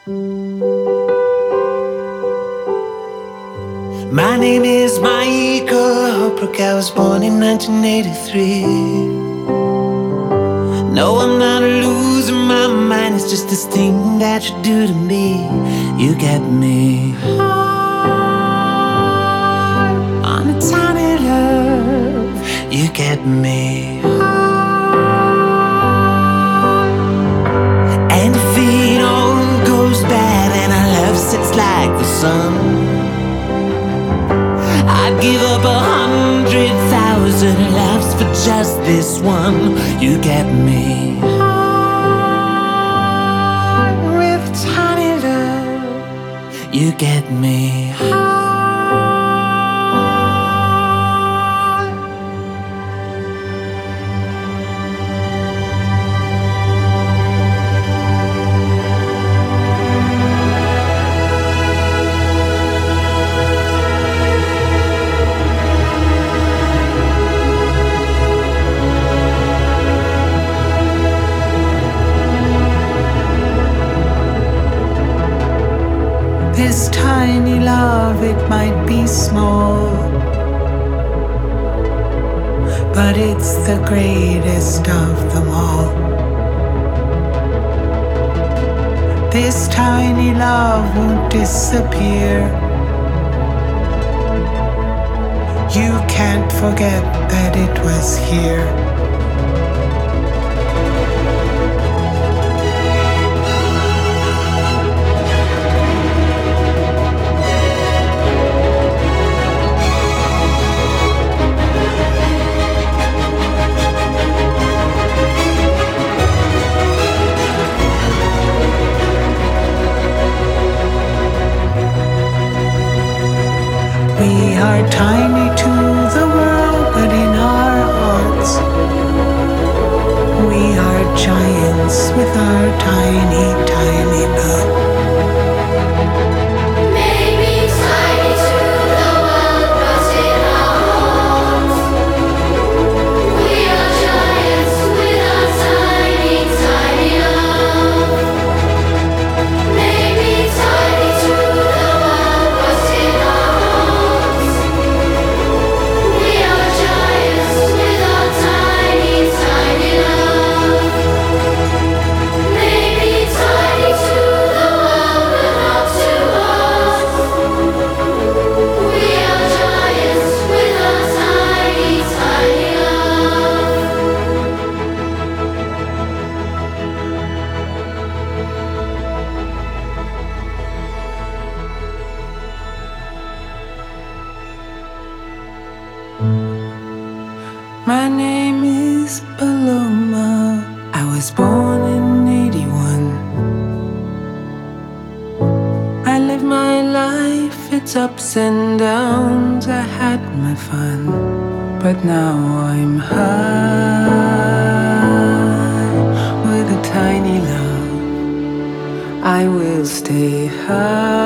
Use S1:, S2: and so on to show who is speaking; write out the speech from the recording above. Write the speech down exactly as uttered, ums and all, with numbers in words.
S1: My name is Michael Holbrook. I was born in nineteen eighty-three. No, I'm not losing my mind. It's just this thing that you do to me. You get me high on a tiny love. You get me high. And if it all goes bad and our love sits like the sun, I'd give up a hundred thousand lives for just this one. You get me high with tiny love. You get me high. This tiny love, it might be small, but it's the greatest of them all. This tiny love won't disappear. You can't forget that it was here. We are tiny to the world, but in our hearts we are giants with our tiny, tiny love.
S2: Maybe tiny to the world, but in our hearts we are giants with our tiny, tiny love. Maybe tiny to the world, but in our hearts we are giants with our tiny, tiny love. Maybe tiny to the world, but not to us. We are giants with our tiny, tiny love.
S1: My name is Paloma. I was born in eighty-one. I lived my life, its ups and downs. I had my fun, but now I'm high with a tiny love. I will stay high.